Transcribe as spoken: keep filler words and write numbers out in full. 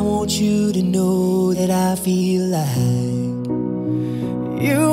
want you to know that I feel like you